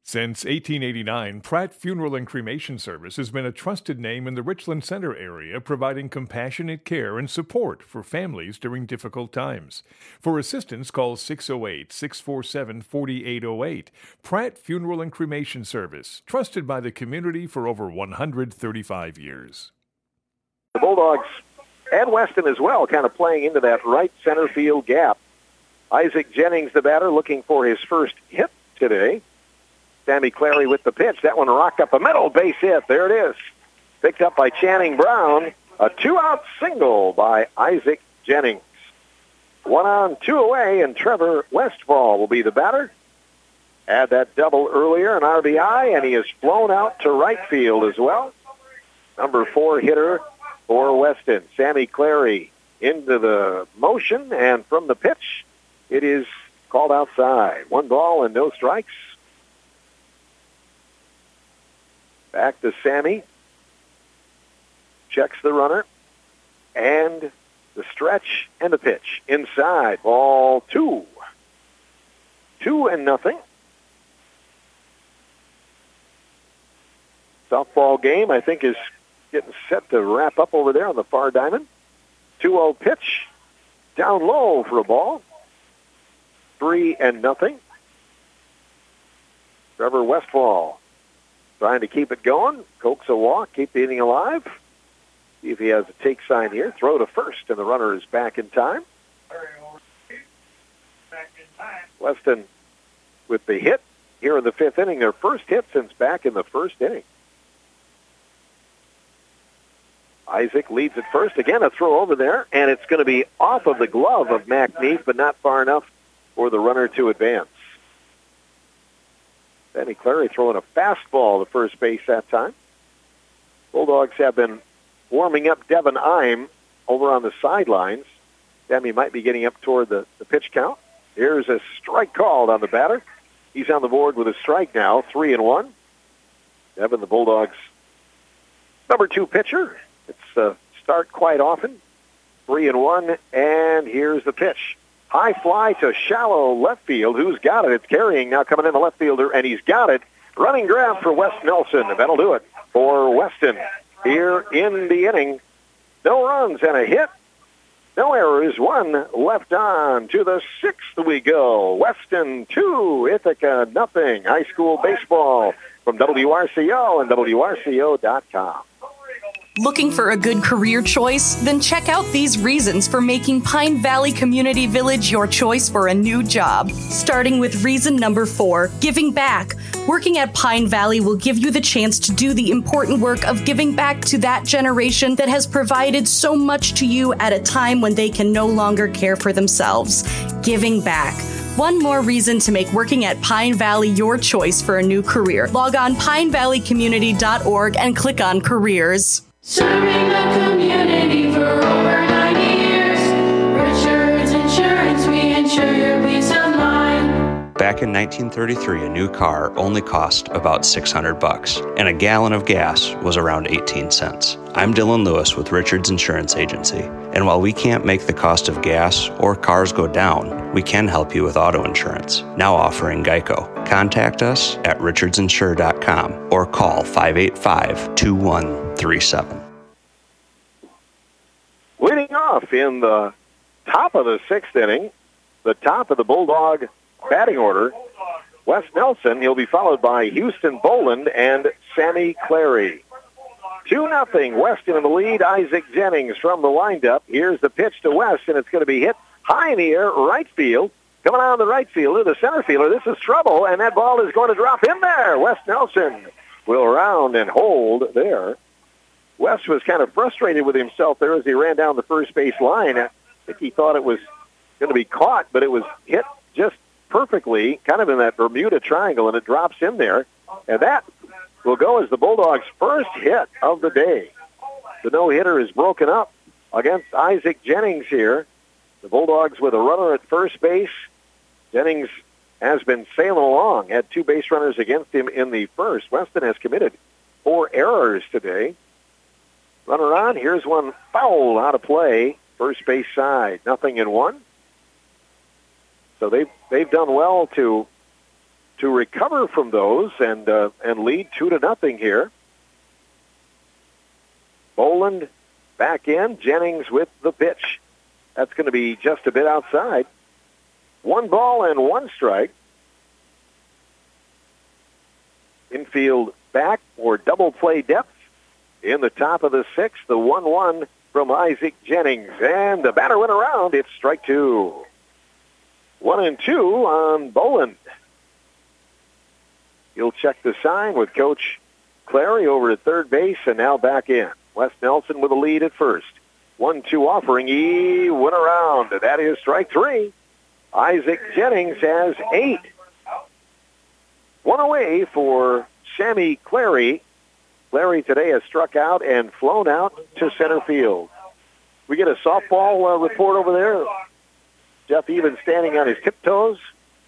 Since 1889, Pratt Funeral and Cremation Service has been a trusted name in the Richland Center area, providing compassionate care and support for families during difficult times. For assistance, call 608-647-4808. Pratt Funeral and Cremation Service, trusted by the community for over 135 years. The Bulldogs and Weston as well kind of playing into that right center field gap. Isaac Jennings, the batter, looking for his first hit today. Sammy Clary with the pitch. That one rocked up the middle. Base hit. There it is. Picked up by Channing Brown. A two-out single by Isaac Jennings. 1 on, 2 away, and Trevor Westfall will be the batter. Had that double earlier, an RBI, and he is flown out to right field as well. Number 4 hitter for Weston. Sammy Clary into the motion, and from the pitch, it is called outside. 1 ball and no strikes. Back to Sammy. Checks the runner. And the stretch and the pitch. Inside. Ball 2. 2-0. Softball game, I think, is getting set to wrap up over there on the far diamond. 2-0 pitch. Down low for a ball. 3-0. Trevor Westfall trying to keep it going. Coax a walk, keep the inning alive. See if he has a take sign here. Throw to first, and the runner is back in time. Weston with the hit here in the 5th inning. Their first hit since back in the 1st inning. Isaac leads at first. Again, a throw over there, and it's going to be off of the glove of McNeef, but not far enough for the runner to advance. Sammy Clary throwing a fastball to first base that time. Bulldogs have been warming up Devin Ime over on the sidelines. Sammy might be getting up toward the pitch count. Here's a strike called on the batter. He's on the board with a strike now, 3-1. Devin, the Bulldogs' number 2 pitcher. It's start quite often. 3-1, and here's the pitch. High fly to shallow left field. Who's got it? It's carrying now coming in the left fielder, and he's got it. Running grab for Wes Nelson. That'll do it for Weston here in the inning. No runs and a hit. No errors. 1 left on. To the 6th we go. Weston 2, Ithaca nothing. High school baseball from WRCO and WRCO.com. Looking for a good career choice? Then check out these reasons for making Pine Valley Community Village your choice for a new job. Starting with reason number 4, giving back. Working at Pine Valley will give you the chance to do the important work of giving back to that generation that has provided so much to you at a time when they can no longer care for themselves. Giving back. One more reason to make working at Pine Valley your choice for a new career. Log on pinevalleycommunity.org and click on careers. Serving the community for over 90 years. Richards Insurance, we insure your peace of mind. Back in 1933, a new car only cost about $600, and a gallon of gas was around 18 cents. I'm Dylan Lewis with Richards Insurance Agency, and while we can't make the cost of gas or cars go down, we can help you with auto insurance, now offering Geico. Contact us at richardsinsure.com or call 585-2137. Leading off in the top of the 6th inning, the top of the Bulldog batting order, Wes Nelson. He'll be followed by Houston Boland and Sammy Clary. 2-0, Weston in the lead. Isaac Jennings from the windup. Here's the pitch to West, and it's going to be hit high in the air, right field. Coming out of the right fielder, the center fielder. This is trouble, and that ball is going to drop in there. Wes Nelson will round and hold there. Wes was kind of frustrated with himself there as he ran down the first base line. I think he thought it was going to be caught, but it was hit just perfectly, kind of in that Bermuda Triangle, and it drops in there. And that will go as the Bulldogs' first hit of the day. The no-hitter is broken up against Isaac Jennings here. The Bulldogs with a runner at first base. Jennings has been sailing along, had 2 base runners against him in the first. Weston has committed 4 errors today. Runner on, here's one foul out of play, first base side, 0-1. So they've done well to to recover from those and lead 2-0 here. Boland back in. Jennings with the pitch. That's going to be just a bit outside. 1 ball and 1 strike. Infield back for double play depth. In the top of the 6th, the 1-1 from Isaac Jennings. And the batter went around. It's strike 2. 1-2 on Boland. He'll check the sign with Coach Clary over at third base and now back in. Wes Nelson with a lead at first. 1-2 offering. He went around. That is strike 3. Isaac Jennings has 8. 1 away for Sammy Clary. Clary today has struck out and flown out to center field. We get a softball report over there. Jeff Evans standing on his tiptoes.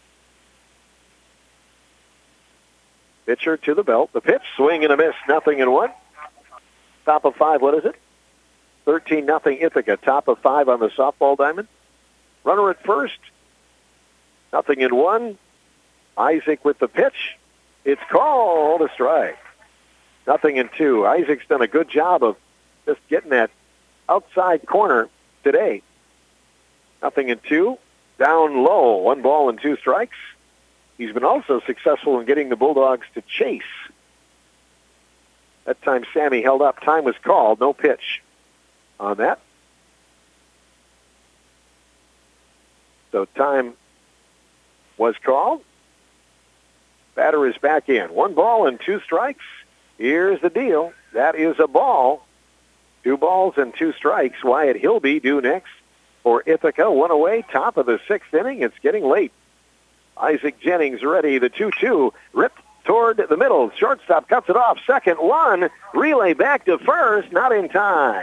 Pitcher to the belt. The pitch, swing and a miss, 0-1. Top of 5, what is it? 13-0 Ithaca. Top of 5 on the softball diamond. Runner at first. 0-1. Isaac with the pitch. It's called a strike. 0-2. Isaac's done a good job of just getting that outside corner today. 0-2. Down low. 1 ball and 2 strikes. He's been also successful in getting the Bulldogs to chase. That time Sammy held up. Time was called. No pitch on that. So time was called. Batter is back in. 1 ball and 2 strikes. Here's the deal. That is a ball. 2 balls and 2 strikes. Wyatt Hilby due next for Ithaca. 1 away. Top of the 6th inning. It's getting late. Isaac Jennings ready. The 2-2 ripped toward the middle. Shortstop cuts it off. Second one. Relay back to first. Not in time.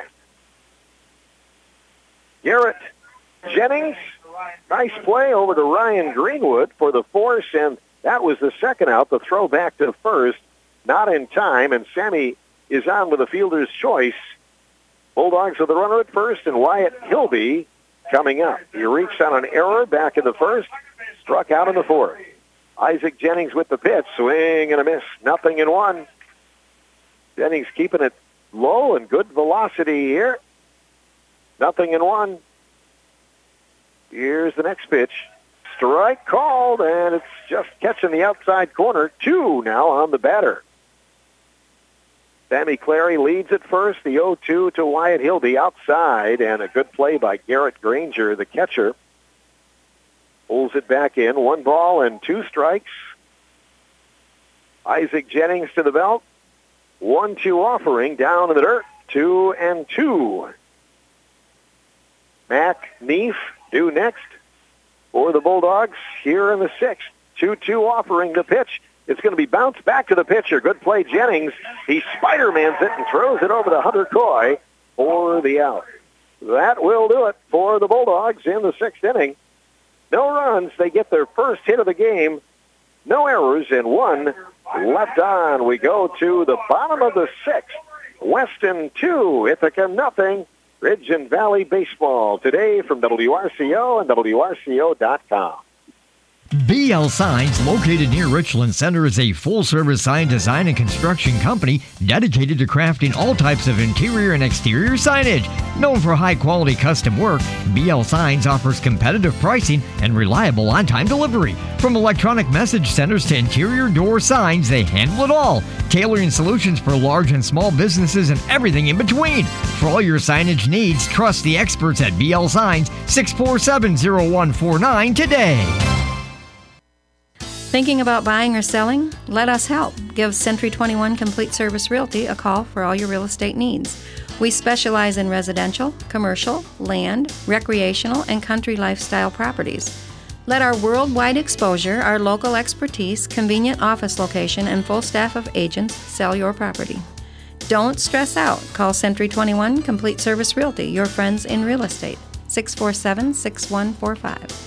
Garrett Jennings. Nice play over to Ryan Greenwood for the force, and that was the second out. The throw back to first. Not in time, and Sammy is on with a fielder's choice. Bulldogs with the runner at first, and Wyatt Hilby coming up. He reached on an error back in the first. Struck out in the 4th. Isaac Jennings with the pitch. Swing and a miss. 0-1. Jennings keeping it low and good velocity here. 0-1. Here's the next pitch. Strike called, and it's just catching the outside corner. 2 now on the batter. Sammy Clary leads at first. The 0-2 to Wyatt Hilby outside, and a good play by Garrett Granger, the catcher. Pulls it back in. 1 ball and 2 strikes. Isaac Jennings to the belt. 1-2 offering down in the dirt. 2-2. Mac Neef due next for the Bulldogs here in the 6th. 2-2 offering the pitch. It's going to be bounced back to the pitcher. Good play, Jennings. He Spider-Mans it and throws it over to Hunter Coy for the out. That will do it for the Bulldogs in the 6th inning. No runs. They get their first hit of the game. No errors and 1 left on. We go to the bottom of the 6th. Weston 2, Ithaca nothing. Ridge and Valley Baseball today from WRCO and WRCO.com. BL Signs, located near Richland Center, is a full-service sign design and construction company dedicated to crafting all types of interior and exterior signage. Known for high-quality custom work, BL Signs offers competitive pricing and reliable on-time delivery. From electronic message centers to interior door signs, they handle it all, tailoring solutions for large and small businesses and everything in between. For all your signage needs, trust the experts at BL Signs, 647-0149 today. Thinking about buying or selling? Let us help. Give Century 21 Complete Service Realty a call for all your real estate needs. We specialize in residential, commercial, land, recreational, and country lifestyle properties. Let our worldwide exposure, our local expertise, convenient office location, and full staff of agents sell your property. Don't stress out. Call Century 21 Complete Service Realty, your friends in real estate. 647-6145.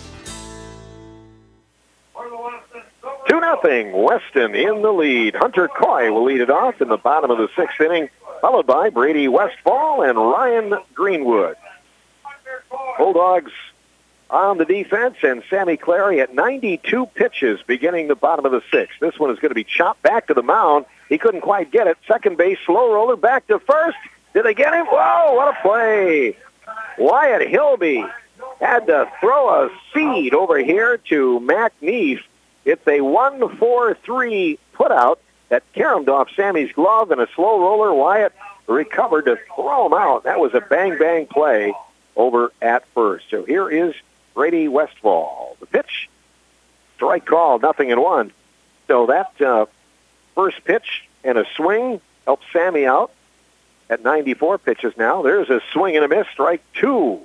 2-0, Weston in the lead. Hunter Coy will lead it off in the bottom of the 6th inning, followed by Brady Westfall and Ryan Greenwood. Bulldogs on the defense, and Sammy Clary at 92 pitches beginning the bottom of the sixth. This one is going to be chopped back to the mound. He couldn't quite get it. Second base, slow roller, back to first. Did they get him? Whoa, what a play. Wyatt Hilby had to throw a seed over here to Mac Neef. It's a 1-4-3 putout that caromed off Sammy's glove, and a slow roller. Wyatt recovered to throw him out. That was a bang-bang play over at first. So here is Brady Westfall. The pitch, strike call, 0-1. So that first pitch and a swing helped Sammy out at 94 pitches now. There's a swing and a miss, strike 2.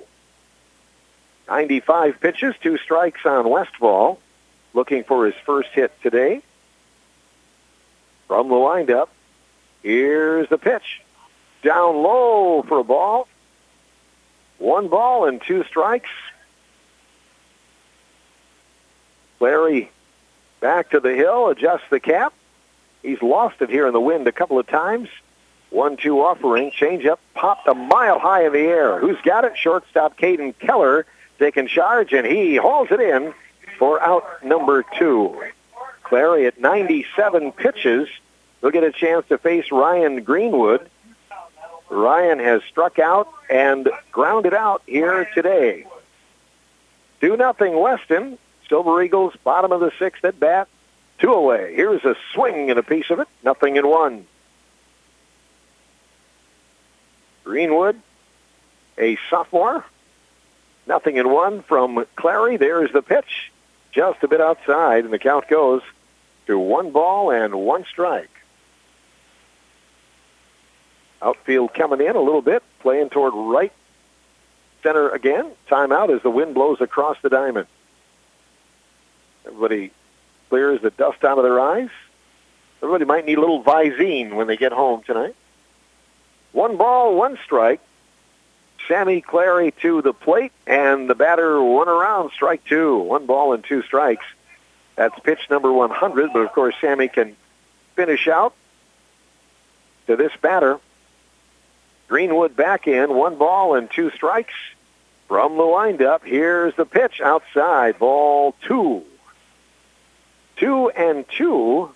95 pitches, 2 strikes on Westfall. Looking for his first hit today. From the windup, here's the pitch. Down low for a ball. 1 ball and 2 strikes. Clary back to the hill, adjusts the cap. He's lost it here in the wind a couple of times. 1-2 offering, changeup popped a mile high in the air. Who's got it? Shortstop Caden Keller taking charge, and he hauls it in for out number 2. Clary at 97 pitches. He'll get a chance to face Ryan Greenwood. Ryan has struck out and grounded out here today. 2-0 Weston. Silver Eagles, bottom of the 6th at bat. 2 away. Here's a swing and a piece of it. 0-1. Greenwood, a sophomore. 0-1 from Clary. There's the pitch. Just a bit outside, and the count goes to 1 ball and 1 strike. Outfield coming in a little bit, playing toward right center again. Timeout as the wind blows across the diamond. Everybody clears the dust out of their eyes. Everybody might need a little Visine when they get home tonight. 1 ball, 1 strike. Sammy Clary to the plate, and the batter went around, strike 2. 1 ball and 2 strikes. That's pitch number 100, but of course Sammy can finish out to this batter. Greenwood back in, 1 ball and 2 strikes. From the windup, here's the pitch outside, ball 2. 2-2.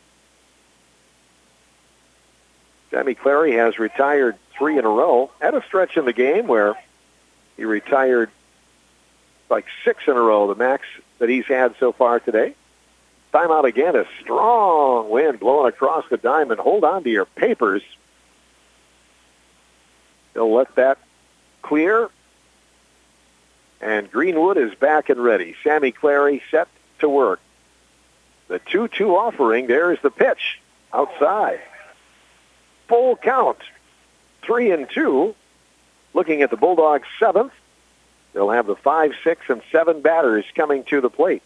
Sammy Clary has retired 3 in a row. At a stretch in the game where he retired like 6 in a row, the max that he's had so far today. Timeout again, a strong wind blowing across the diamond. Hold on to your papers. They'll let that clear. And Greenwood is back and ready. Sammy Clary set to work. The 2-2 offering, there's the pitch outside. Full count, 3-2. Looking at the Bulldogs' 7th, they'll have the 5, 6, and 7 batters coming to the plate.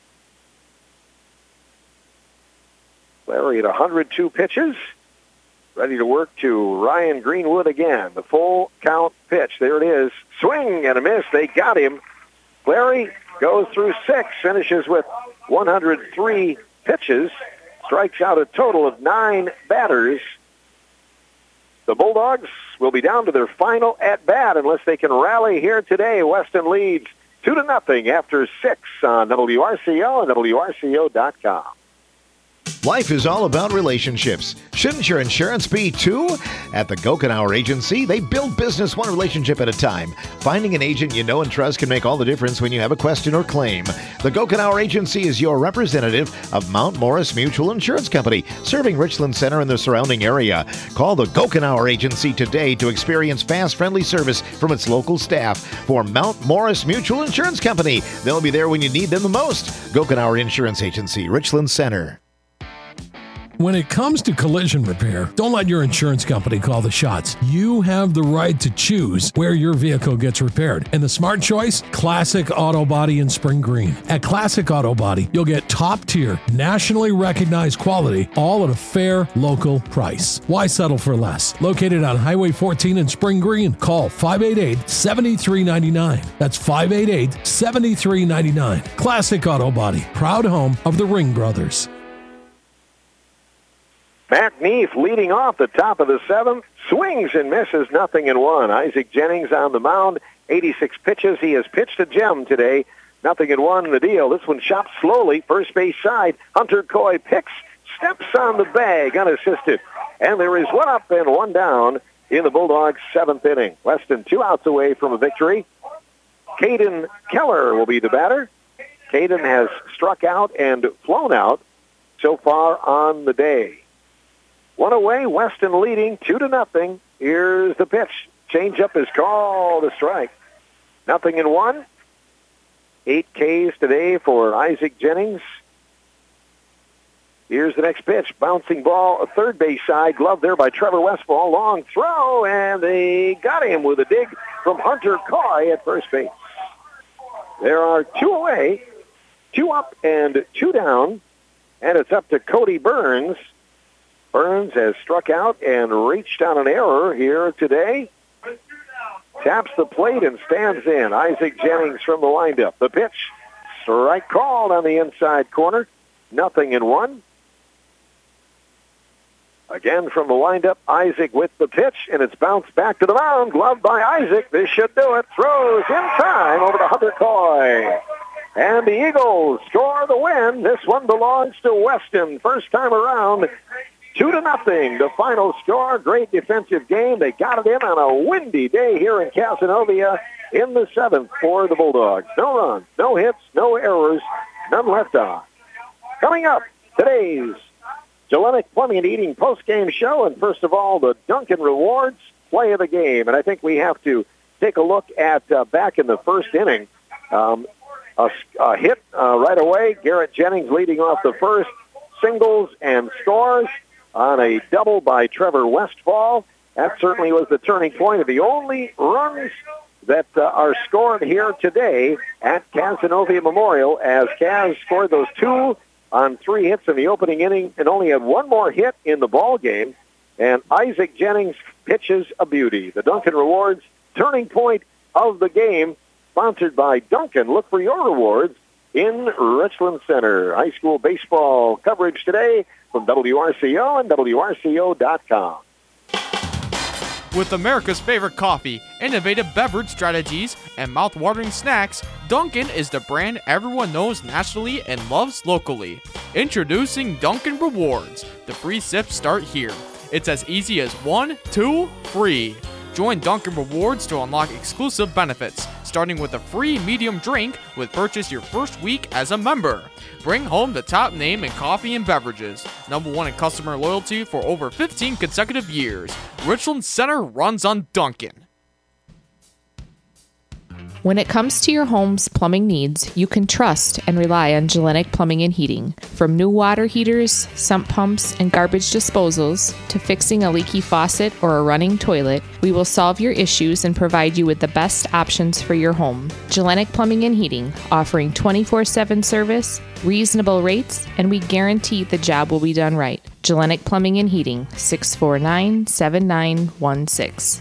Clary at 102 pitches, ready to work to Ryan Greenwood again. The full count pitch, there it is. Swing and a miss, they got him. Clary goes through 6, finishes with 103 pitches, strikes out a total of 9 batters. The Bulldogs will be down to their final at-bat unless they can rally here today. Weston leads 2-0 after 6 on WRCO and WRCO.com. Life is all about relationships. Shouldn't your insurance be too? At the Gokenauer Agency, they build business one relationship at a time. Finding an agent you know and trust can make all the difference when you have a question or claim. The Gokenauer Agency is your representative of Mount Morris Mutual Insurance Company, serving Richland Center and the surrounding area. Call the Gokenauer Agency today to experience fast, friendly service from its local staff. For Mount Morris Mutual Insurance Company, they'll be there when you need them the most. Gokenauer Insurance Agency, Richland Center. When it comes to collision repair, don't let your insurance company call the shots. You have the right to choose where your vehicle gets repaired. And the smart choice? Classic Auto Body in Spring Green. At Classic Auto Body, you'll get top-tier, nationally recognized quality, all at a fair, local price. Why settle for less? Located on Highway 14 in Spring Green. Call 588-7399. That's 588-7399. Classic Auto Body, proud home of the Ring Brothers. Mac Neef leading off the top of the 7th, swings and misses, 0-1. Isaac Jennings on the mound, 86 pitches. He has pitched a gem today, 0-1 in the deal. This one chopped slowly, first base side. Hunter Coy picks, steps on the bag, unassisted. And there is 1 up and 1 down in the Bulldogs' 7th inning. Weston 2 outs away from a victory. Caden Keller will be the batter. Caden has struck out and flown out so far on the day. 1 away, Weston leading 2-0. Here's the pitch. Change-up is called a strike. 0-1. 8 Ks today for Isaac Jennings. Here's the next pitch. Bouncing ball, a third base side. Glove there by Trevor Westfall. Long throw, and they got him with a dig from Hunter Coy at first base. There are 2 away, 2 up and 2 down, and it's up to Cody Burns. Burns has struck out and reached on an error here today. Taps the plate and stands in. Isaac Jennings from the windup. The pitch, strike called on the inside corner. 0-1. Again from the windup, Isaac with the pitch, and it's bounced back to the mound. Gloved by Isaac. This should do it. Throws in time over to Hunter Coy. And the Eagles score the win. This one belongs to Weston. First time around, 2-0. The final score. Great defensive game. They got it in on a windy day here in Casanova in the 7th for the Bulldogs. No runs, no hits, no errors, none left on. Coming up, today's Gillenick Plumbing and Heating post-game show, and first of all, the Duncan Rewards play of the game. And I think we have to take a look at back in the first inning. A hit right away. Garrett Jennings leading off the first. Singles and scores on a double by Trevor Westfall. That certainly was the turning point of the only runs that are scored here today at Casanova Memorial, as Cas scored those 2 on 3 hits in the opening inning and only had 1 more hit in the ball game. And Isaac Jennings pitches a beauty. The Duncan Rewards turning point of the game, sponsored by Duncan. Look for your rewards in Richland Center. High school baseball coverage today from WRCO and WRCO.com. With America's favorite coffee, innovative beverage strategies, and mouth-watering snacks, Dunkin' is the brand everyone knows nationally and loves locally. Introducing Dunkin' Rewards. The free sips start here. It's as easy as 1, 2, free. Join Dunkin' Rewards to unlock exclusive benefits, starting with a free medium drink with purchase your first week as a member. Bring home the top name in coffee and beverages. #1 in customer loyalty for over 15 consecutive years. Richland Center runs on Dunkin'. When it comes to your home's plumbing needs, you can trust and rely on Gillenick Plumbing and Heating. From new water heaters, sump pumps, and garbage disposals, to fixing a leaky faucet or a running toilet, we will solve your issues and provide you with the best options for your home. Gillenick Plumbing and Heating, offering 24/7 service, reasonable rates, and we guarantee the job will be done right. Gillenick Plumbing and Heating, 649-7916.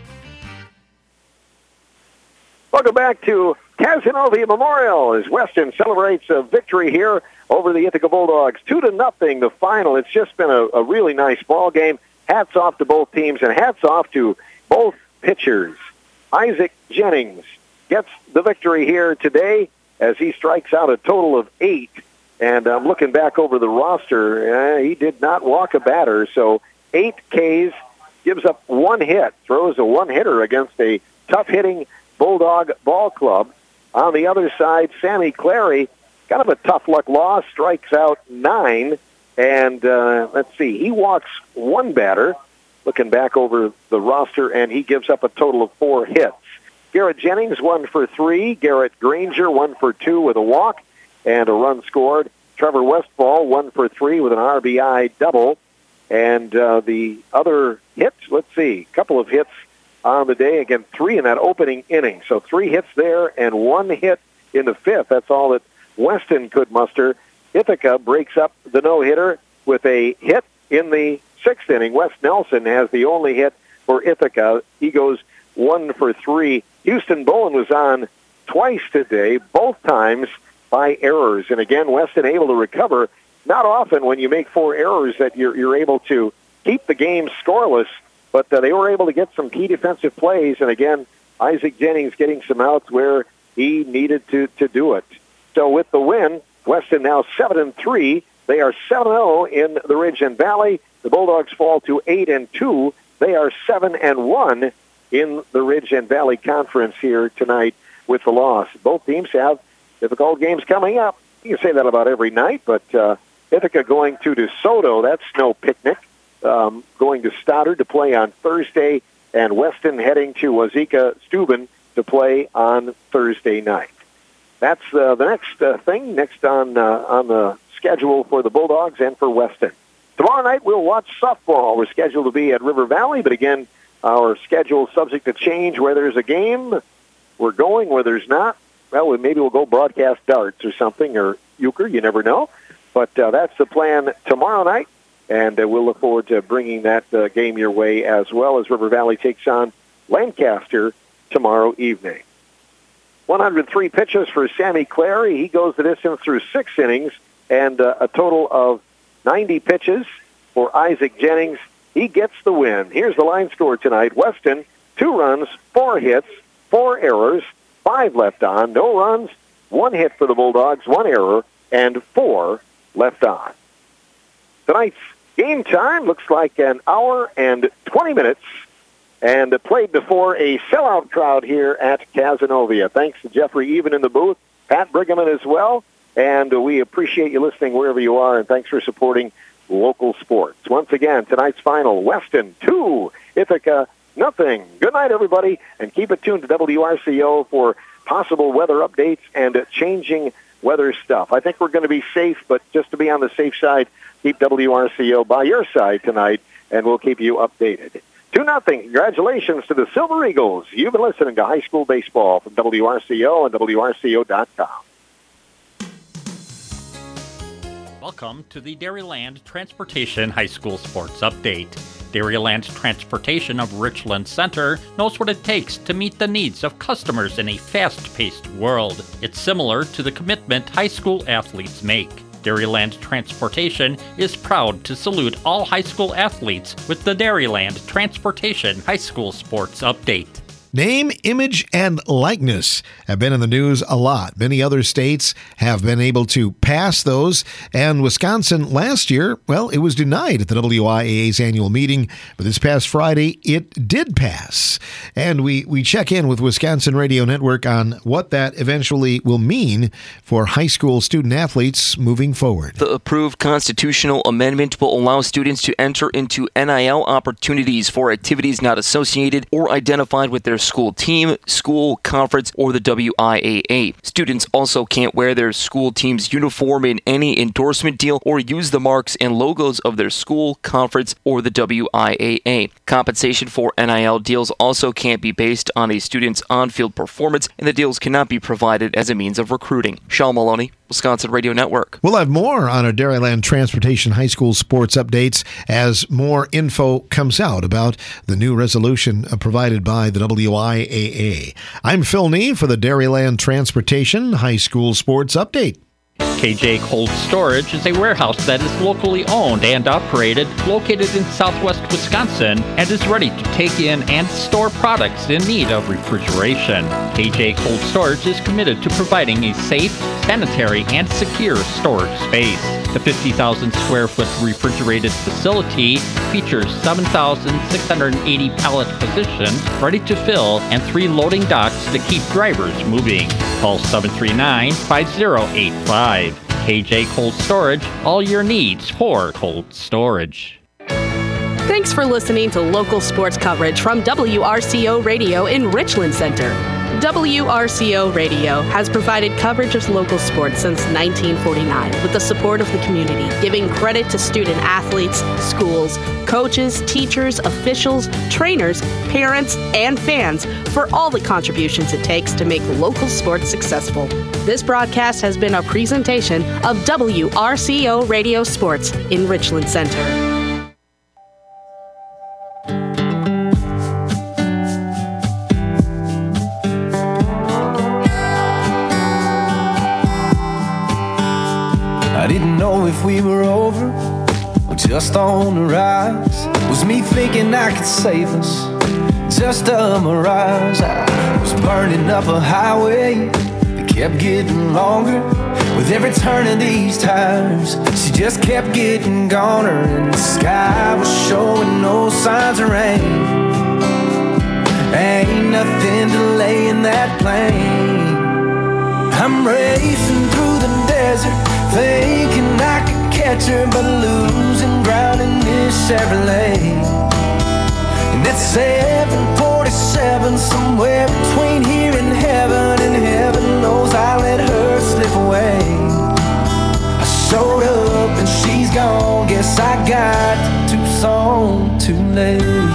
Welcome back to Casanova Memorial as Weston celebrates a victory here over the Ithaca Bulldogs. 2-0, the final. It's just been a really nice ball game. Hats off to both teams, and hats off to both pitchers. Isaac Jennings gets the victory here today as he strikes out a total of 8. And I'm looking back over the roster. He did not walk a batter, so 8 Ks, gives up 1 hit, throws a one-hitter against a tough-hitting Bulldog ball club. On the other side, Sammy Clary, kind of a tough luck loss, strikes out 9. And let's see, he walks 1 batter, looking back over the roster, and he gives up a total of 4 hits. Garrett Jennings, 1 for 3. Garrett Granger, 1 for 2 with a walk and a run scored. Trevor Westfall, 1 for 3 with an RBI double. And the other hits, let's see, a couple of hits on the day. Again, 3 in that opening inning. So 3 hits there and 1 hit in the 5th. That's all that Weston could muster. Ithaca breaks up the no-hitter with a hit in the 6th inning. Wes Nelson has the only hit for Ithaca. He goes 1 for 3. Houston Bowen was on twice today, both times by errors. And again, Weston able to recover. Not often when you make 4 errors that you're able to keep the game scoreless. But they were able to get some key defensive plays. And again, Isaac Jennings getting some outs where he needed to do it. So with the win, Weston now 7-3. They are 7-0 in the Ridge and Valley. The Bulldogs fall to 8-2. They are 7-1 in the Ridge and Valley Conference here tonight with the loss. Both teams have difficult games coming up. You can say that about every night, but Ithaca going to DeSoto, that's no picnic. Going to Stoddard to play on Thursday, and Weston heading to Wazeeka Steuben to play on Thursday night. That's the next thing, next on the schedule for the Bulldogs and for Weston. Tomorrow night we'll watch softball. We're scheduled to be at River Valley, but again, our schedule is subject to change. Where there's a game, we're going. Where there's not, well, maybe we'll go broadcast darts or something, or euchre, you never know. But that's the plan tomorrow night, and we'll look forward to bringing that game your way as well as River Valley takes on Lancaster tomorrow evening. 103 pitches for Sammy Clary. He goes the distance through 6 innings, and a total of 90 pitches for Isaac Jennings. He gets the win. Here's the line score tonight. Weston, 2 runs, 4 hits, 4 errors, 5 left on, no runs, 1 hit for the Bulldogs, 1 error, and 4 left on. Tonight's game time looks like an hour and 20 minutes, and played before a sellout crowd here at Cazenovia. Thanks to Jeffrey Even in the booth, Pat Brigham as well, and we appreciate you listening wherever you are, and thanks for supporting local sports. Once again, tonight's final, Weston 2, Ithaca nothing. Good night, everybody, and keep it tuned to WRCO for possible weather updates and changing weather stuff. I think we're going to be safe, but just to be on the safe side, keep WRCO by your side tonight, and we'll keep you updated. 2-0. Congratulations to the Silver Eagles. You've been listening to High School Baseball from WRCO and WRCO.com. Welcome to the Dairyland Transportation High School Sports Update. Dairyland Transportation of Richland Center knows what it takes to meet the needs of customers in a fast-paced world. It's similar to the commitment high school athletes make. Dairyland Transportation is proud to salute all high school athletes with the Dairyland Transportation High School Sports Update. Name, image, and likeness have been in the news a lot. Many other states have been able to pass those, and Wisconsin last year, well, it was denied at the WIAA's annual meeting, but this past Friday, it did pass. And we check in with Wisconsin Radio Network on what that eventually will mean for high school student-athletes moving forward. The approved constitutional amendment will allow students to enter into NIL opportunities for activities not associated or identified with their school team, school, conference, or the WIAA. Students also can't wear their school team's uniform in any endorsement deal or use the marks and logos of their school, conference, or the WIAA. Compensation for NIL deals also can't be based on a student's on-field performance, and the deals cannot be provided as a means of recruiting. Sean Maloney, Wisconsin Radio Network. We'll have more on our Dairyland Transportation High School sports updates as more info comes out about the new resolution provided by the WIAA. I'm Phil Nee for the Dairyland Transportation High School sports update. KJ Cold Storage is a warehouse that is locally owned and operated, located in southwest Wisconsin, and is ready to take in and store products in need of refrigeration. KJ Cold Storage is committed to providing a safe, sanitary, and secure storage space. The 50,000 square foot refrigerated facility features 7,680 pallet positions ready to fill and 3 loading docks to keep drivers moving. Call 739-5085. KJ Cold Storage, all your needs for cold storage. Thanks for listening to local sports coverage from WRCO Radio in Richland Center. WRCO Radio has provided coverage of local sports since 1949 with the support of the community, giving credit to student athletes, schools, coaches, teachers, officials, trainers, parents, and fans for all the contributions it takes to make local sports successful. This broadcast has been a presentation of WRCO Radio Sports in Richland Center. I didn't know if we were over or just on the rise. Was me thinking I could save us, just a mirage. I was burning up a highway that kept getting longer with every turn of these tires. She just kept getting goner, and the sky was showing no signs of rain. Ain't nothing delaying that plane. I'm racing through the desert, thinking I could catch her, but losing ground in this Chevrolet. And at 747, somewhere between here and heaven knows I let her slip away. I showed up and she's gone, guess I got to Tucson too late.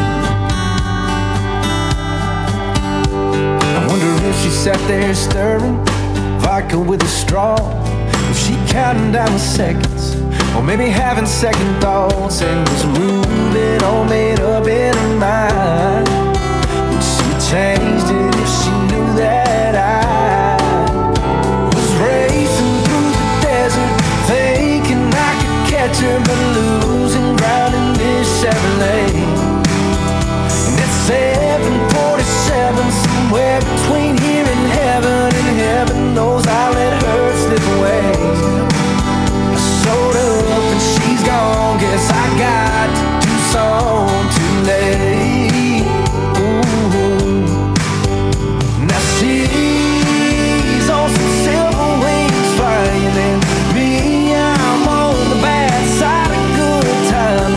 I wonder if she sat there stirring vodka with a straw, if she counting down the seconds, or maybe having second thoughts, and was moving all made up in her mind. Would she changed it if she knew that I was racing through the desert, thinking I could catch her, but losing ground in this Chevrolet. And it's 747, somewhere between here and heaven knows I let her slip away. I showed up and she's gone, guess I got to do Tucson too late. Ooh. Now she's on some silver wings flying, and me, I'm on the bad side of good time,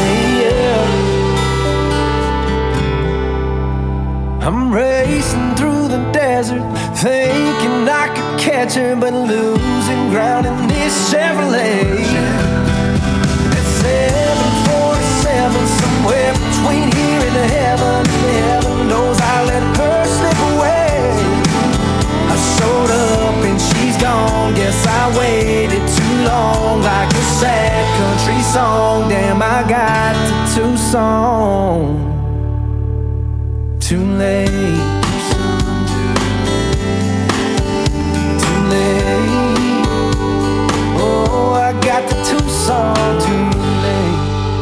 yeah. I'm racing through the desert, thinking I could catch her, but losing ground in this Chevrolet. At 747, somewhere between here and heaven knows I let her slip away. I showed up and she's gone, guess I waited too long, like a sad country song. Damn, I got to Tucson too late. Oh, I got to Tucson too late.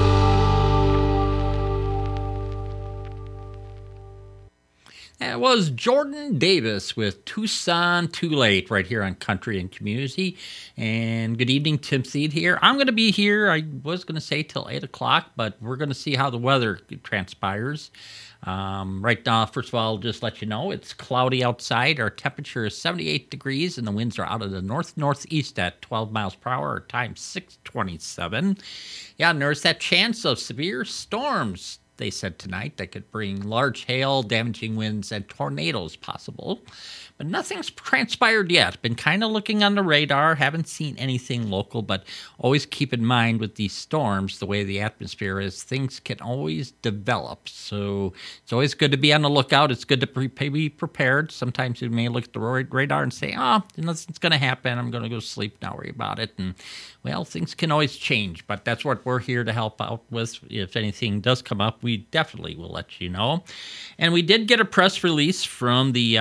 That was Jordan Davis with Tucson Too Late right here on Country and Community. And good evening, Tim Seed here. I'm going to be here, I was going to say till 8 o'clock, but we're going to see how the weather transpires. Right now, first of all, just let you know, it's cloudy outside. Our temperature is 78 degrees, and the winds are out of the north-northeast at 12 miles per hour, time 6:27. Yeah, and there's that chance of severe storms, they said tonight, that could bring large hail, damaging winds, and tornadoes possible. But nothing's transpired yet. Been kind of looking on the radar. Haven't seen anything local, but always keep in mind with these storms, the way the atmosphere is, things can always develop. So it's always good to be on the lookout. It's good to be prepared. Sometimes you may look at the radar and say, nothing's going to happen. I'm going to go sleep, not worry about it. And, well, things can always change, but that's what we're here to help out with. If anything does come up, we definitely will let you know. And we did get a press release from the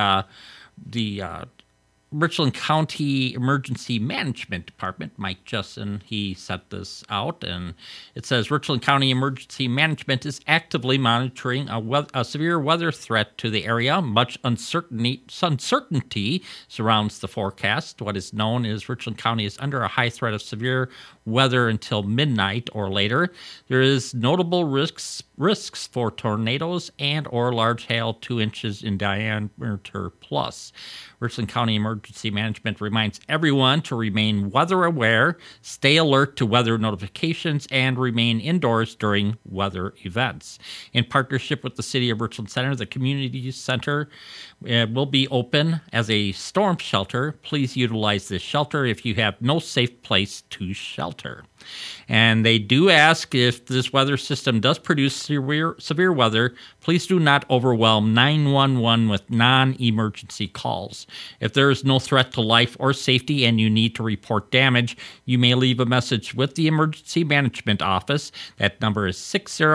Richland County Emergency Management Department. Mike Justin, he set this out, and it says Richland County Emergency Management is actively monitoring a severe weather threat to the area. Much uncertainty surrounds the forecast. What is known is Richland County is under a high threat of severe weather until midnight or later. There is notable risks for tornadoes and or large hail 2 inches in diameter plus. Richland County Emergency Management reminds everyone to remain weather aware, stay alert to weather notifications, and remain indoors during weather events. In partnership with the City of Richland Center, the Community Center will be open as a storm shelter. Please utilize this shelter if you have no safe place to shelter. And they do ask, if this weather system does produce severe weather, please do not overwhelm 911 with non-emergency calls. If there is no threat to life or safety and you need to report damage, you may leave a message with the Emergency Management Office. That number is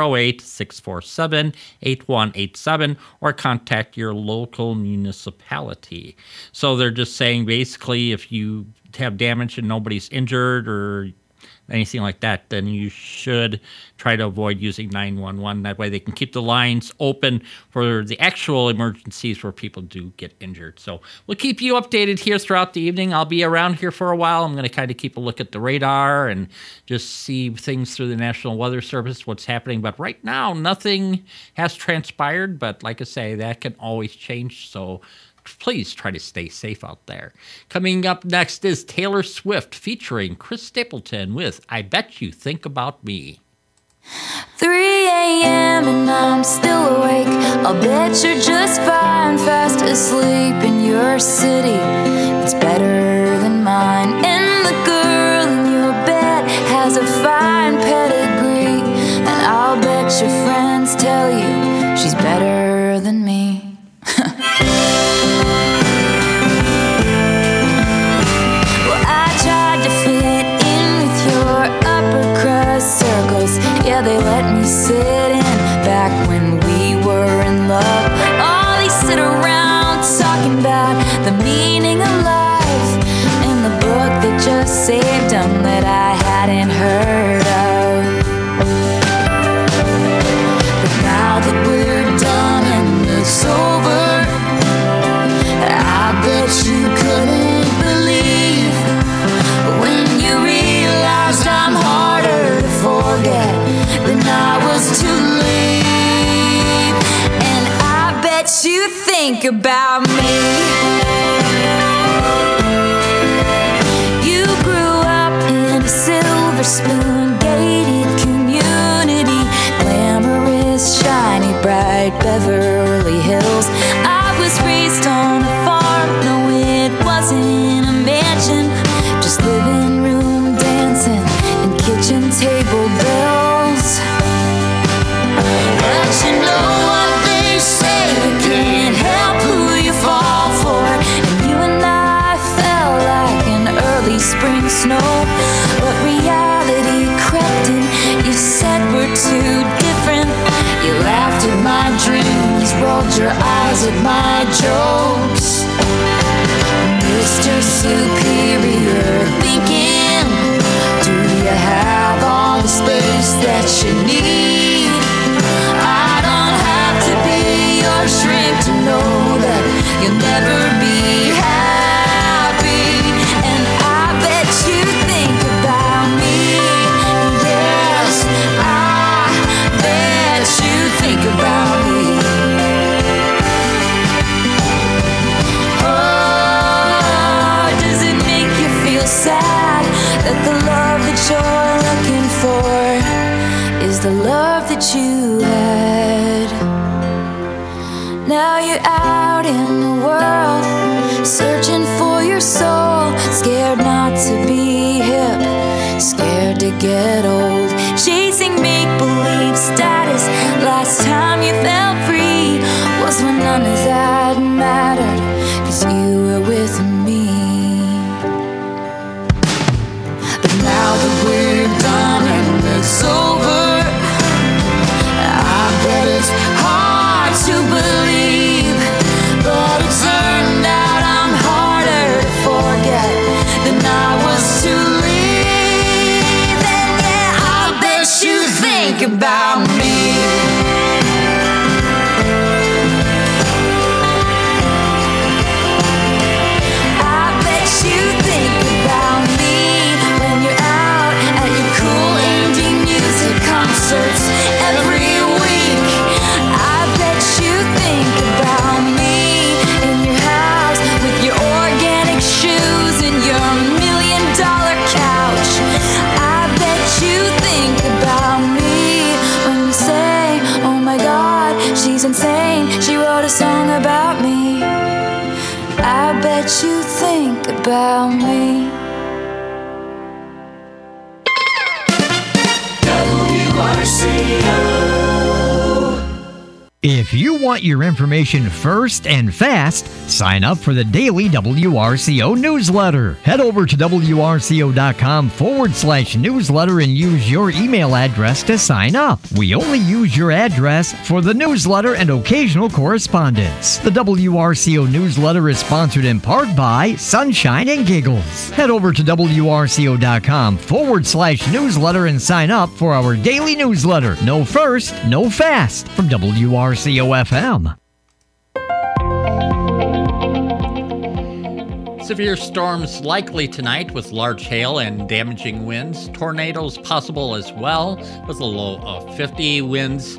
608-647-8187, or contact your local municipality. So they're just saying, basically, if you have damage and nobody's injured or anything like that, then you should try to avoid using 911. That way they can keep the lines open for the actual emergencies where people do get injured. So we'll keep you updated here throughout the evening. I'll be around here for a while. I'm going to kind of keep a look at the radar and just see things through the National Weather Service, what's happening. But right now, nothing has transpired. But like I say, that can always change. So please try to stay safe out there. Coming up next is Taylor Swift featuring Chris Stapleton with I Bet You Think About Me. 3 a.m. and I'm still awake. I'll bet you're just fine, fast asleep in your city. It's better than mine. And the girl in your bed has a fine pedigree. And I'll bet your friends tell you she's better than me. Yeah, they let me sit in back when we were in love. Oh, they sit around talking about the meaning of life and the book that just saved them that I hadn't heard of. But now that we're done and it's over, I bet you couldn't believe when you realized I'm harder to forget than I was to leave. And I bet you think about me. You grew up in a silver spoon gated community, glamorous, shiny, bright Beverly Hills. I was raised on a farm. No, it wasn't a mansion, just living room dancing and kitchen table bells. But you know what they say, you can't help who you fall for. And you and I fell like an early spring snow. But reality crept in, you said we're too different. You laughed at my dreams, rolled your eyes at my jokes. Mr. Superior thinking, do you have all the space that you need? I don't have to be your shrink to know that you'll never be happy. And I bet you think about me. Yes, I bet you think about me. Oh, does it make you feel sad that the love that you're looking for is the love that you had? Now you're out in the world, searching for your soul, scared not to be hip, scared to get old, chasing make-believe status. Last time you felt free was when none of that mattered, 'cause you were with me. But now that we're done and it's over, I bet it's hard to believe, but it turned out I'm harder to forget than I was to leave. And yeah, I bet you think about me. I bet you think about me when you're out at your cool indie music concerts every week. I bet you think about me in your house with your organic shoes and your $1 million couch. I bet you think about me when you say, oh my God, she's insane, she wrote a song about me. I bet you think about me. WRCO. If you want your information first and fast, sign up for the daily WRCO newsletter. Head over to WRCO.com/newsletter and use your email address to sign up. We only use your address for the newsletter and occasional correspondence. The WRCO newsletter is sponsored in part by Sunshine and Giggles. Head over to WRCO.com/newsletter and sign up for our daily newsletter. No first, no fast from WRCO FM. Severe storms likely tonight with large hail and damaging winds. Tornadoes possible as well with a low of 50. Winds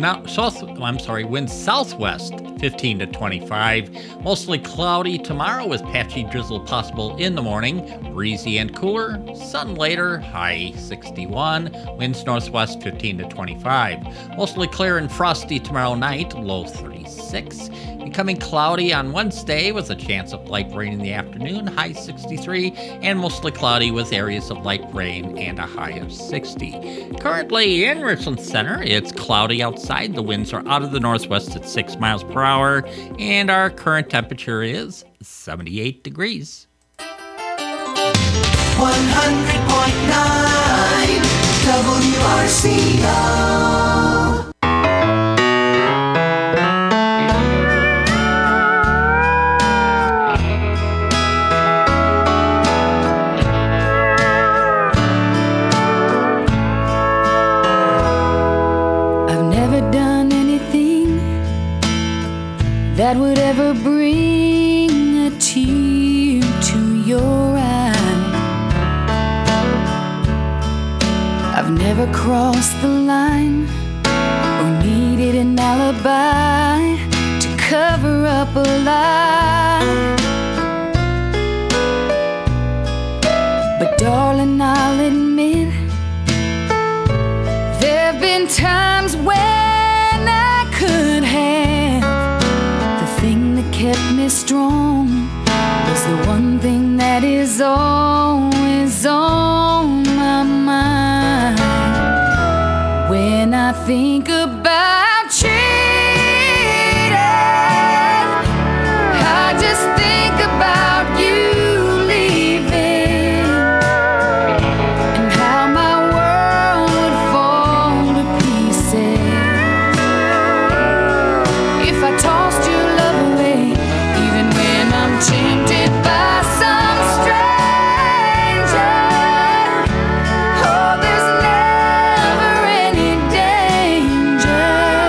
southwest 15 to 25. Mostly cloudy tomorrow with patchy drizzle possible in the morning. Breezy and cooler. Sun later, high 61. Winds northwest 15 to 25. Mostly clear and frosty tomorrow night, low 36. Becoming cloudy on Wednesday with a chance of light rain in the afternoon, high 63, and mostly cloudy with areas of light rain and a high of 60. Currently in Richland Center, it's cloudy outside. The winds are out of the northwest at 6 miles per hour, and our current temperature is 78 degrees. 100.9 WRCO. That would ever bring a tear to your eye. I've never crossed the line or needed an alibi to cover up a lie. But darling, I'll admit there've been times when I could have. The thing that kept me strong was the one thing that is always on my mind. When I think about cheating, I just think about you leaving and how my world would fall to pieces if I tossed your love away, even when I'm tempted by some stranger. Oh, there's never any danger.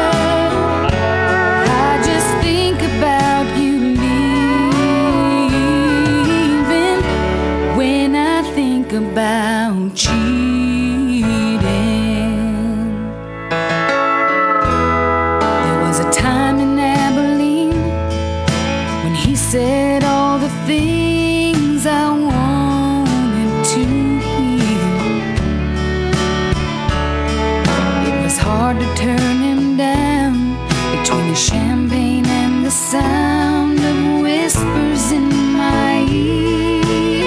I just think about you leaving when I think about cheating. There was a time in Abilene when he said all the things I wanted to hear. It was hard to turn him down between the champagne and the sound of whispers in my ear.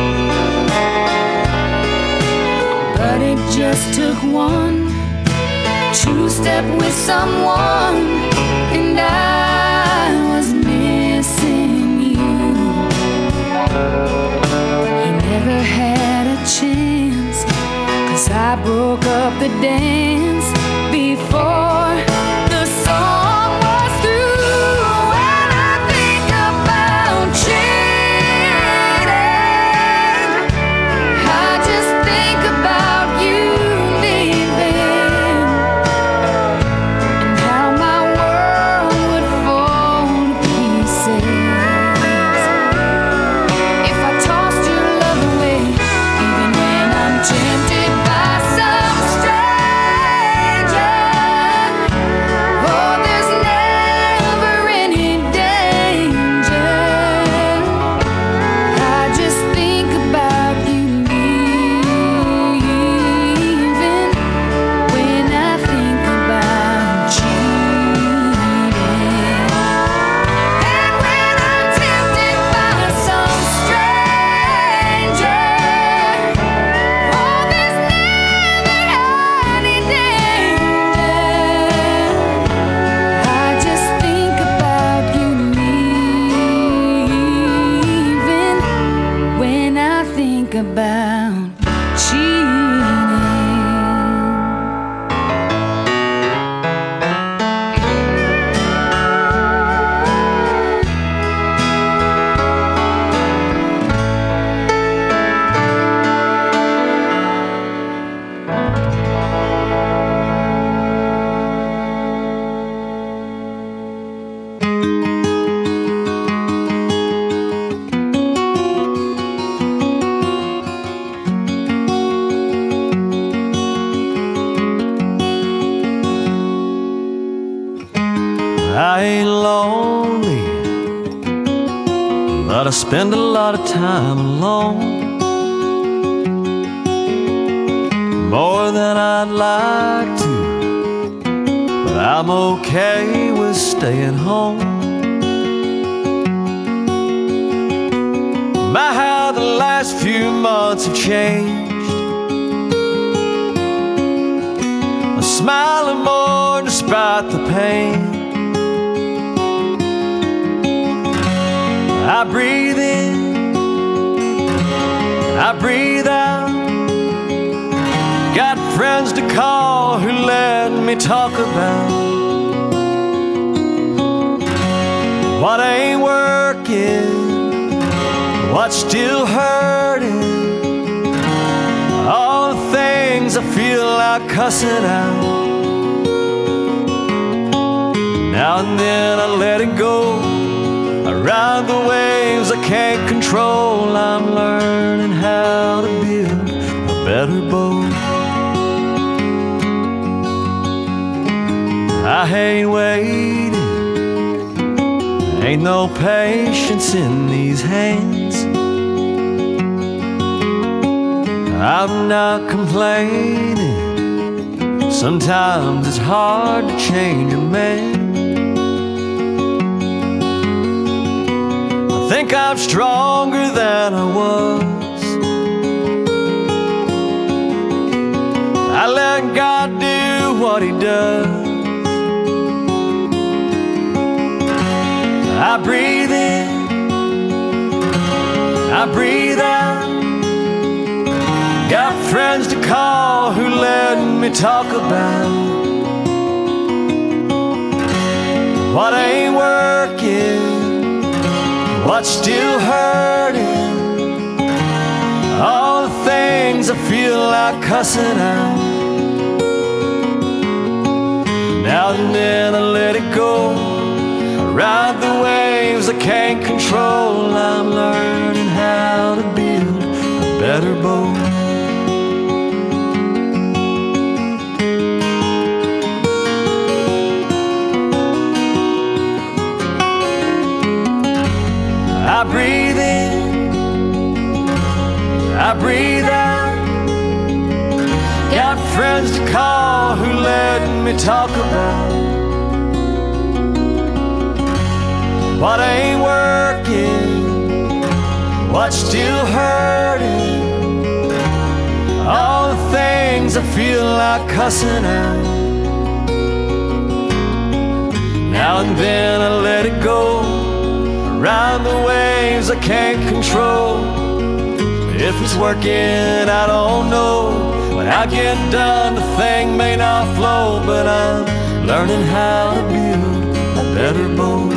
But it just took one two-step with someone, and I was missing you. He never had a chance, 'cause I broke up the dance before the song was through. When I think about cheating, I just think about you leaving and how my world would fall to pieces if I tossed your love away, even when I'm tempted by some stranger. I ain't lonely, but I spend a lot of time alone. More than I'd like to, but I'm okay with staying home. My, how the last few months have changed. I'm smiling more despite the pain. I breathe in, I breathe out. Got friends to call who let me talk about what ain't working, what's still hurting, all the things I feel like cussing out. Now and then I let it go. I ride the waves I can't control. I'm learning how to build a better boat. I ain't waiting, ain't no patience in these hands. I'm not complaining, sometimes it's hard to change a man. I think I'm stronger than I was. I let God do what He does. I breathe in, I breathe out. Got friends to call who let me talk about what ain't working, what's still hurting, all the things I feel like cussing out. Now and then I let it go. Ride the waves I can't control. I'm learning how to build a better boat. I breathe in, I breathe out. Got friends to call who let me talk about what ain't working, what's still hurting, all the things I feel like cussing out. Now and then I let it go. I ride the waves I can't control. If it's working, I don't know. When I get done, the thing may not flow, but I'm learning how to build a better boat.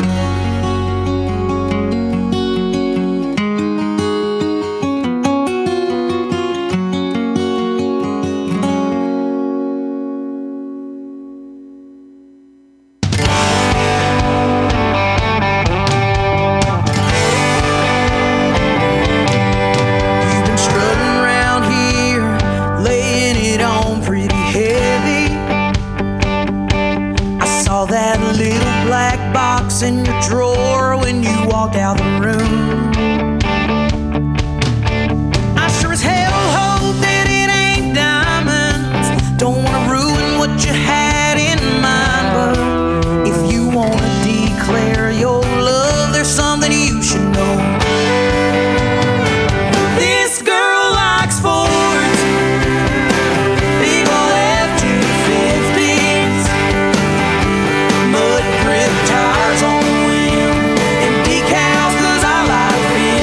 In your drawer when you walked out the room. I sure as hell hope that it ain't diamonds. Don't wanna ruin what you had in mind, but if you wanna declare your love, there's something you should know. This girl likes Fords, big ol' F-250s, mud grip tires on the wheel, and decals 'cause I like 50.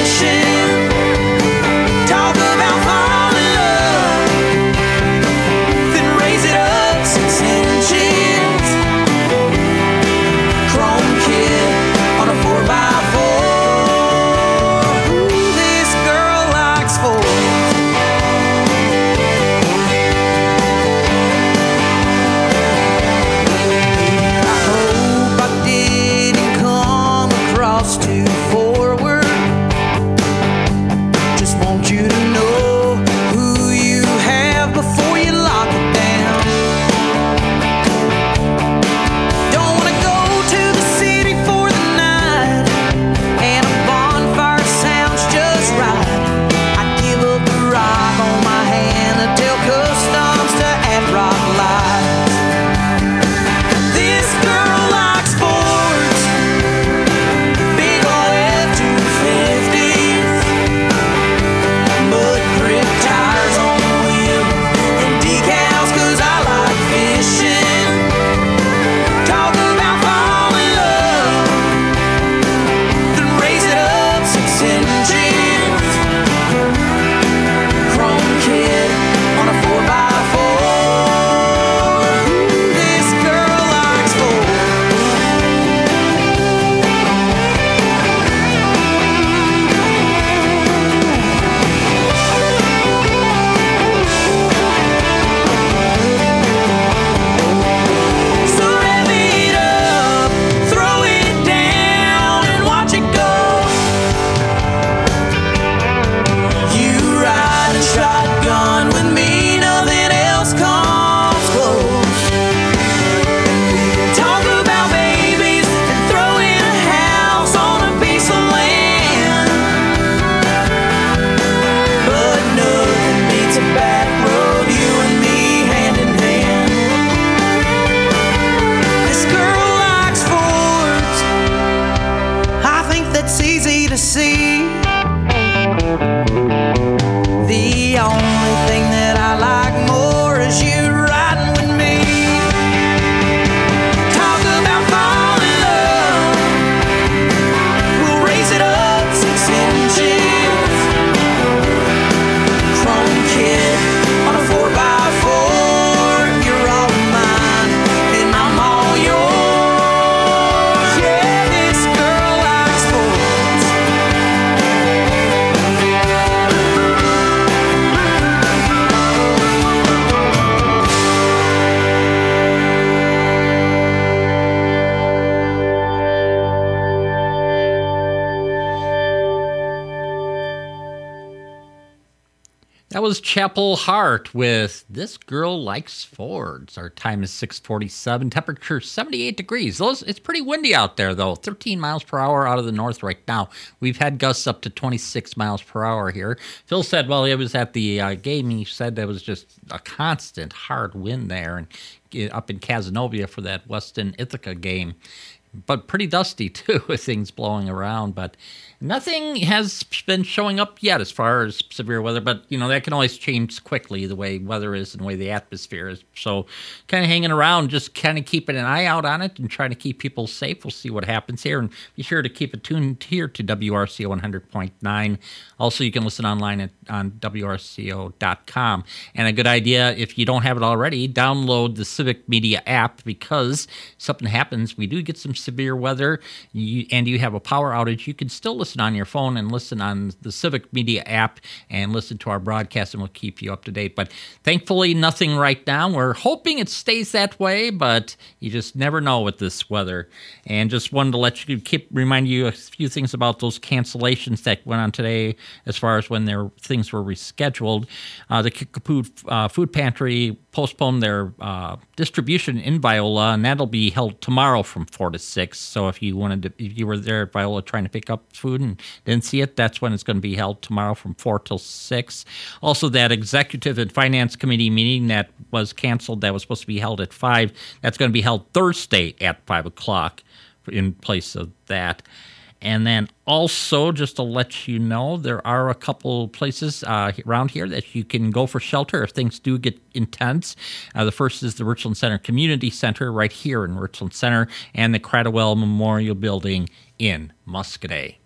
was Chapel Hart with This Girl Likes Fords. Our time is 6:47. Temperature 78 degrees. It's pretty windy out there, though. 13 miles per hour out of the north right now. We've had gusts up to 26 miles per hour here. Phil said while he was at the game, he said there was just a constant hard wind there and up in Cazenovia for that Weston Ithaca game. But pretty dusty, too, with things blowing around. But nothing has been showing up yet as far as severe weather. But, that can always change quickly, the way weather is and the way the atmosphere is. So kind of hanging around, just kind of keeping an eye out on it and trying to keep people safe. We'll see what happens here. And be sure to keep it tuned here to WRCO 100.9. Also, you can listen online on WRCO.com. And a good idea, if you don't have it already, download the Civic Media app, because something happens, we do get some severe weather, and you have a power outage, you can still listen on your phone and listen on the Civic Media app and listen to our broadcast, and we'll keep you up to date. But thankfully, nothing right now. We're hoping it stays that way, but you just never know with this weather. And just wanted to remind you a few things about those cancellations that went on today as far as when things were rescheduled. The Kickapoo Food Pantry postponed their distribution in Viola, and that'll be held tomorrow from 4 to 6. So if you were there at Viola trying to pick up food and didn't see it, that's when it's going to be held tomorrow from 4 till 6. Also, that Executive and Finance Committee meeting that was canceled, that was supposed to be held at 5, that's going to be held Thursday at 5 o'clock in place of that. And then also, just to let you know, there are a couple places around here that you can go for shelter if things do get intense. The first is the Richland Center Community Center right here in Richland Center, and the Cradwell Memorial Building in Muscoda.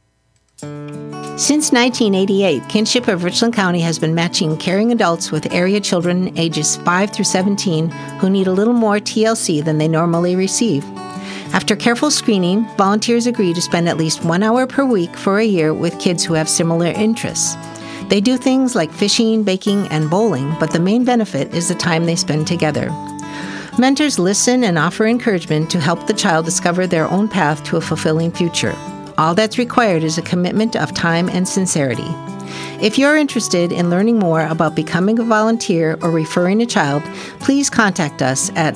Since 1988, Kinship of Richland County has been matching caring adults with area children ages 5 through 17 who need a little more TLC than they normally receive. After careful screening, volunteers agree to spend at least 1 hour per week for a year with kids who have similar interests. They do things like fishing, baking, and bowling, but the main benefit is the time they spend together. Mentors listen and offer encouragement to help the child discover their own path to a fulfilling future. All that's required is a commitment of time and sincerity. If you're interested in learning more about becoming a volunteer or referring a child, please contact us at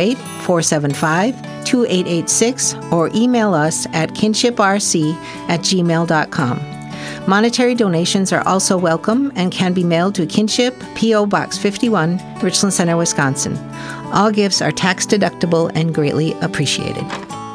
608-475-2886 or email us at kinshiprc@gmail.com. Monetary donations are also welcome and can be mailed to Kinship, P.O. Box 51, Richland Center, Wisconsin. All gifts are tax deductible and greatly appreciated.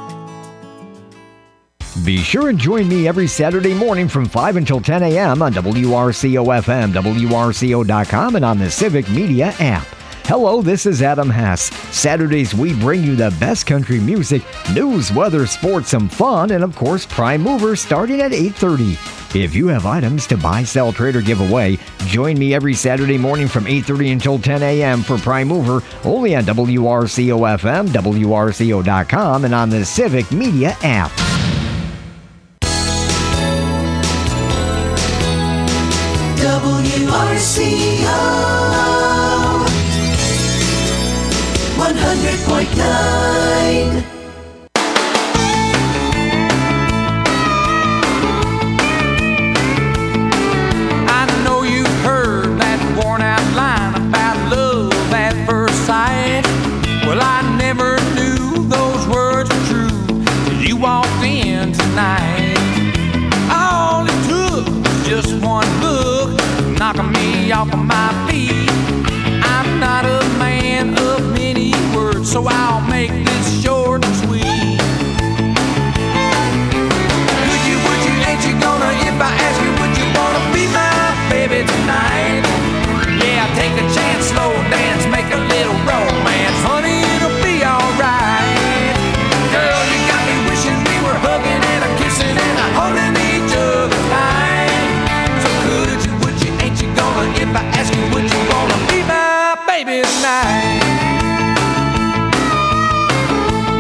Be sure and join me every Saturday morning from 5 until 10 a.m. on WRCO-FM, WRCO.com, and on the Civic Media app. Hello, this is Adam Hess. Saturdays, we bring you the best country music, news, weather, sports, some fun, and of course, Prime Mover starting at 8:30. If you have items to buy, sell, trade, or give away, join me every Saturday morning from 8:30 until 10 a.m. for Prime Mover, only on WRCO-FM, WRCO.com, and on the Civic Media app. WRCO 100.9. I know you've heard that worn out line about love at first sight. Well, I never knew those words were true till you walked in tonight. All it took was just one look, knocking me off of my feet. I'm not a man of many words, so I'll make this short and sweet. Would you, ain't you gonna, if I ask you, would you wanna be my baby tonight? Yeah, take a chance, slow dance, make a little romance. Honey, it'll be alright. Girl, you got me wishing we were hugging and a kissing and a holding each other tight. So could you, would you, ain't you gonna, if I ask you, would you wanna be my baby tonight?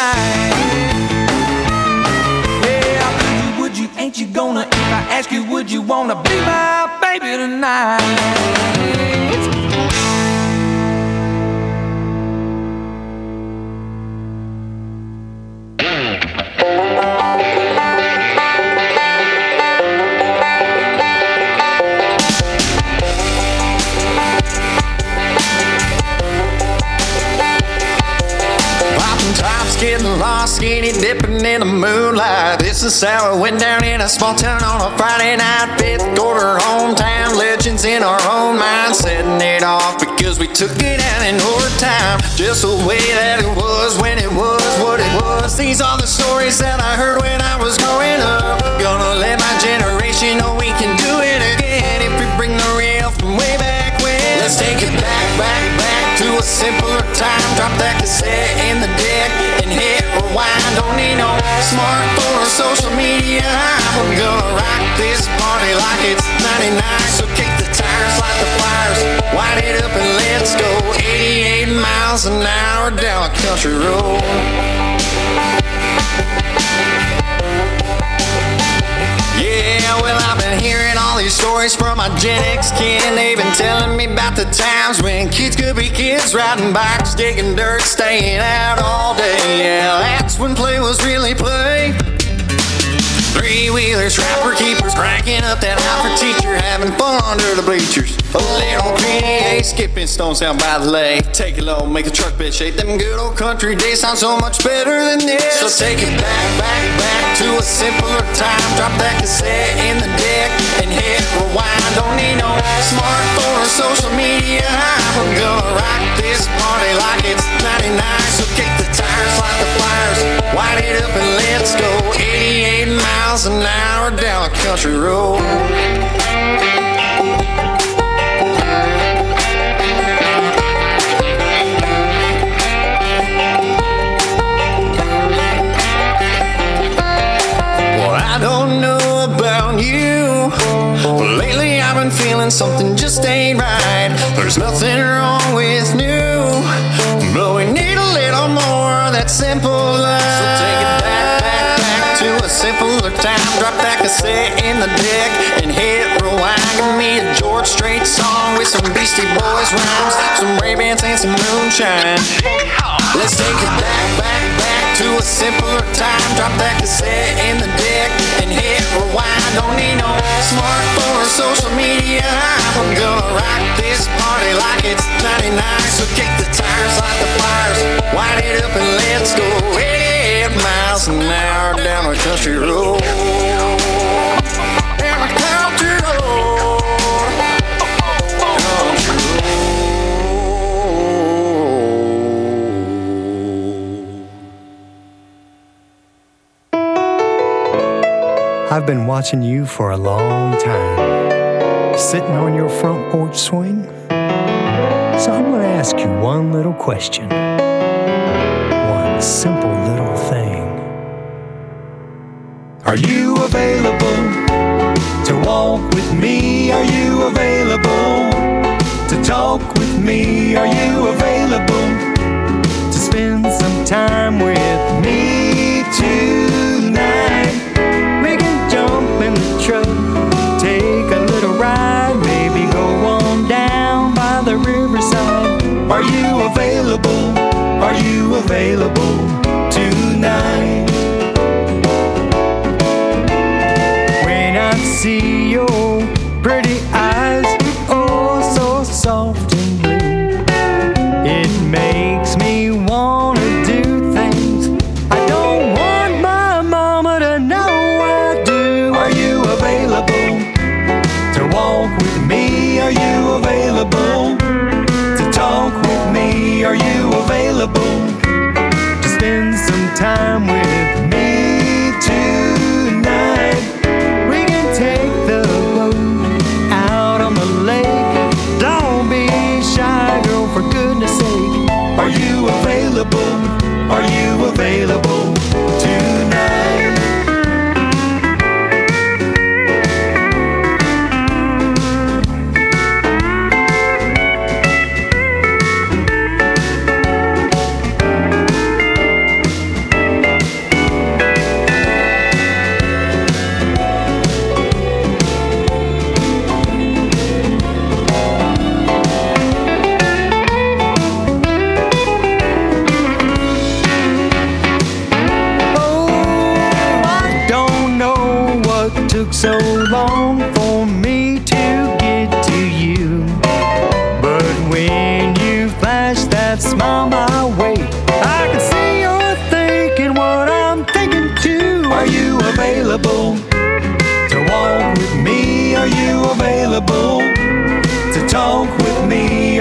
tonight. Yeah, would you, ain't you gonna? If I ask you, would you wanna be my baby tonight? Getting lost, skinny dipping in the moonlight. This is how it went down in a small town on a Friday night. Fifth quarter hometown legends in our own mind, setting it off because we took it out in overtime. Just the way that it was when it was what it was. These are the stories that I heard when I was growing up. Gonna let my generation know we can do it again if we bring the real from way back when. Let's take it back to a simpler time. Drop that cassette in the deck and hit rewind. Don't need no smartphone or social media. We're gonna rock this party like it's 99. So kick the tires, light the flyers, wind it up and let's go. 88 miles an hour down a country road. Yeah, well, I've been hearing all these stories from my Gen X kid. They've been telling me about the times when kids could be kids, riding bikes, digging dirt, staying out all day. Yeah, that's when play was really play. Three-wheelers, rapper keepers, cranking up that high for teacher, having fun under the bleachers. A little PDA, skipping stones down by the lake. Take it low, make a truck bed shake. Them good old country days sound so much better than this. So take it back to a simpler time. Drop that cassette in the deck and hit rewind. Don't need no smartphone or social media. We're gonna rock this party like it's 99. So kick the tires, light the flyers, wind it up and let's go. 88 miles an hour down a country road. Well, I don't know about you, but lately I've been feeling something just ain't right. There's nothing wrong with new, but we need a little more of that simple love. So take it back to a simpler time. Drop that cassette in the deck and hit rewind. Give me a George Strait song with some Beastie Boys rhymes, some Ray-Bans and some moonshine. Let's take it back to a simpler time. Drop that cassette in the deck and hit rewind. Don't need no smartphone or social media. We're gonna rock this party like it's 99. So kick the tires, light the flyers, wind it up and let's go. 88 miles an hour down a country road. Down a country road. I've been watching you for a long time, sitting on your front porch swing. So I'm going to ask you one little question, one simple little thing. Are you available to walk with me? Are you available to talk with me? Are you available to spend some time with me tonight? We can jump in the truck, take a little ride, maybe go on down by the riverside. Are you available? Are you available tonight? When I see your pretty eyes, oh so soft and blue, it makes me wanna do things I don't want my mama to know I do. Are you available to walk with me? Are you available to talk with me? Are you available to spend some time with me tonight? We can take the boat out on the lake. Don't be shy, girl, for goodness sake. Are you available? Are you available tonight?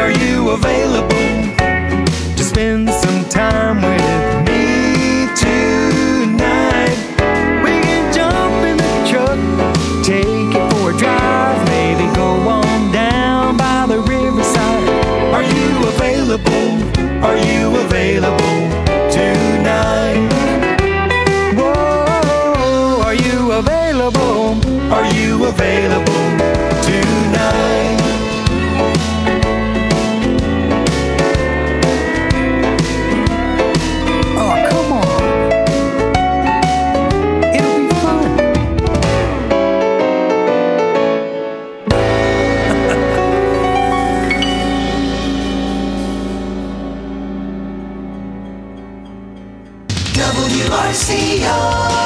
Are you available to spend some time with me tonight? We can jump in the truck, take it for a drive, maybe go on down by the riverside. Are you available? Are you available tonight? Whoa, are you available? Are you available tonight? Oh, come on. It'll be fun. WRCO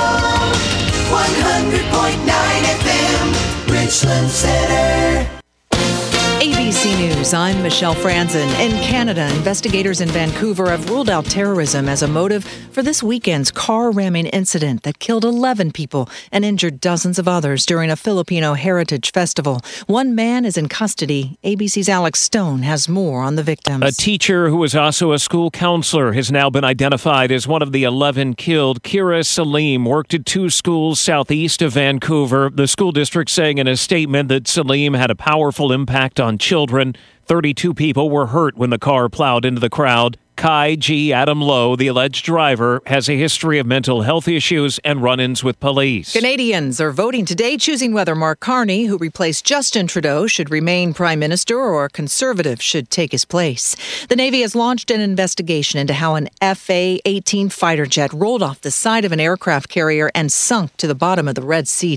100.9 FM, Richland Center. ABC News, I'm Michelle Franzen. In Canada, investigators in Vancouver have ruled out terrorism as a motive for this weekend's car ramming incident that killed 11 people and injured dozens of others during a Filipino heritage festival. One man is in custody. ABC's Alex Stone has more on the victims. A teacher who was also a school counselor has now been identified as one of the 11 killed. Kira Salim worked at 2 schools southeast of Vancouver. The school district saying in a statement that Salim had a powerful impact on children. 32 people were hurt when the car plowed into the crowd. Kai G. Adam Lowe, the alleged driver, has a history of mental health issues and run-ins with police. Canadians are voting today, choosing whether Mark Carney, who replaced Justin Trudeau, should remain Prime Minister or a Conservative should take his place. The Navy has launched an investigation into how an FA-18 fighter jet rolled off the side of an aircraft carrier and sunk to the bottom of the Red Sea